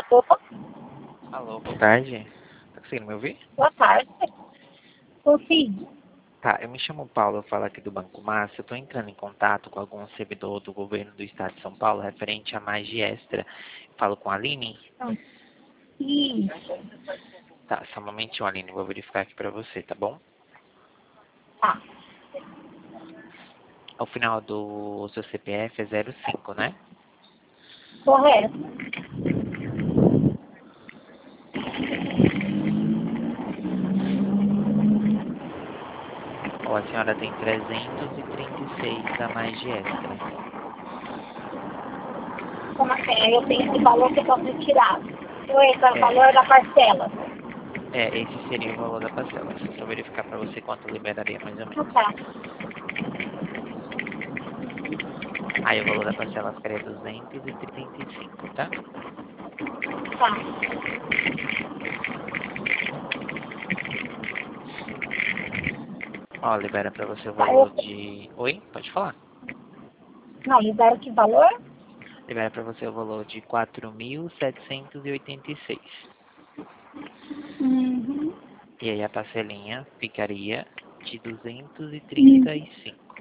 Opa, Alô, boa tarde. Tá conseguindo me ouvir? boa tarde. Consigo. Tá, eu me chamo Paulo, eu falo aqui do Banco Massa. Eu tô entrando em contato com algum servidor do governo do estado de São Paulo referente a Magia Extra. Eu falo com a Aline? Isso. Tá, só um momentinho, Aline, eu vou verificar aqui pra você, tá bom? Tá. Ao final do seu CPF é 05, né? Correto. Ou a senhora tem 336 da Magia Extra. Como assim? Aí eu tenho esse valor que eu posso retirar. Esse é o É, valor da parcela. esse seria o valor da parcela. Só pra verificar pra você quanto liberaria mais ou Ah, menos. tá. Aí o valor da parcela ficaria 235, tá? Tá. Ó, libera pra você o Tá, valor de... Oi? Pode falar. Não, libera que valor? Libera pra você o valor de 4.786. Uhum. E aí a parcelinha ficaria de Uhum. 235.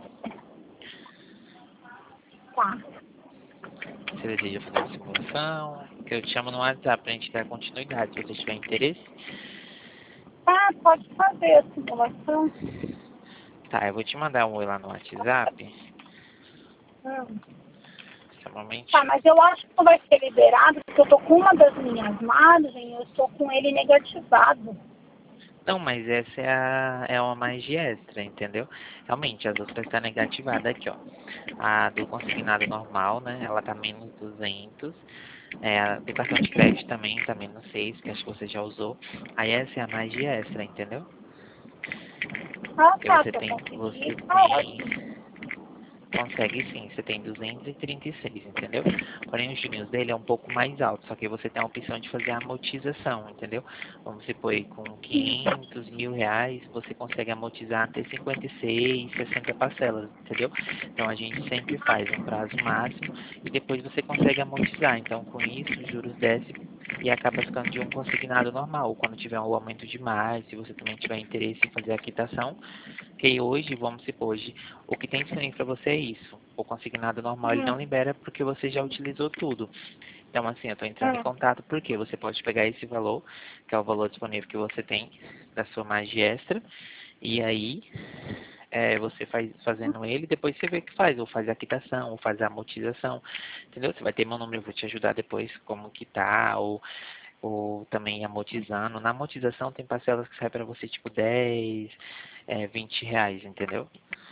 Tá. Você deseja fazer uma simulação? Que eu te chamo no WhatsApp pra gente dar continuidade, se você tiver interesse. Tá, pode fazer a simulação. Tá, eu vou te mandar um oi lá no WhatsApp. Hum. Só um Tá, momentinho. mas eu acho que não vai ser liberado, porque eu tô com uma das minhas margens, eu estou com ele negativado. Não, mas essa é uma magia extra, entendeu? Realmente, as outras tá negativada aqui, ó. A do consignado normal, né? Ela tá menos 200. A do cartão de crédito também tá menos 6, que acho que você já usou. Aí essa é a magia extra, entendeu? Ah, Porque tá, você se eu tem, conseguir, você tá tem ótimo. Consegue sim, você tem 236, entendeu? Porém, os juros dele é um pouco mais alto, só que você tem a opção de fazer a amortização, entendeu? Vamos supor aí, com 500 mil reais, você consegue amortizar até 56, 60 parcelas, entendeu? Então, a gente sempre faz um prazo máximo e depois você consegue amortizar. Então, com isso, os juros descem e acaba ficando de um consignado normal. Quando tiver um aumento demais, se você também tiver interesse em fazer a quitação, que hoje, vamos supor, hoje, o que tem disponível para você é isso. O consignado normal ele não Hum, libera porque você já utilizou tudo. Então, assim, eu estou entrando em hum. contato porque você pode pegar esse valor, que é o valor disponível que você tem da sua margem extra, e aí você fazendo ele, depois você vê o que faz, ou faz a quitação, ou faz a amortização, entendeu? Você vai ter meu número, eu vou te ajudar depois como quitar, ou também amortizando. Na amortização tem parcelas que saem para você tipo 10, 20 reais, entendeu?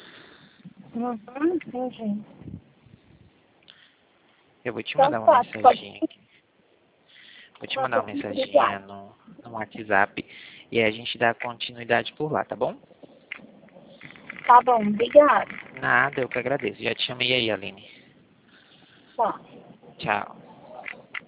Entendi. Eu vou te Então mandar uma tá, tu pode. mensaginha aqui. Vou te Tá mandar bom, uma mensaginha obrigada. no WhatsApp e aí a gente dá continuidade por lá, tá bom? Tá bom, obrigada. Nada, eu que agradeço. Já te chamei aí, Aline. Tá. Tchau.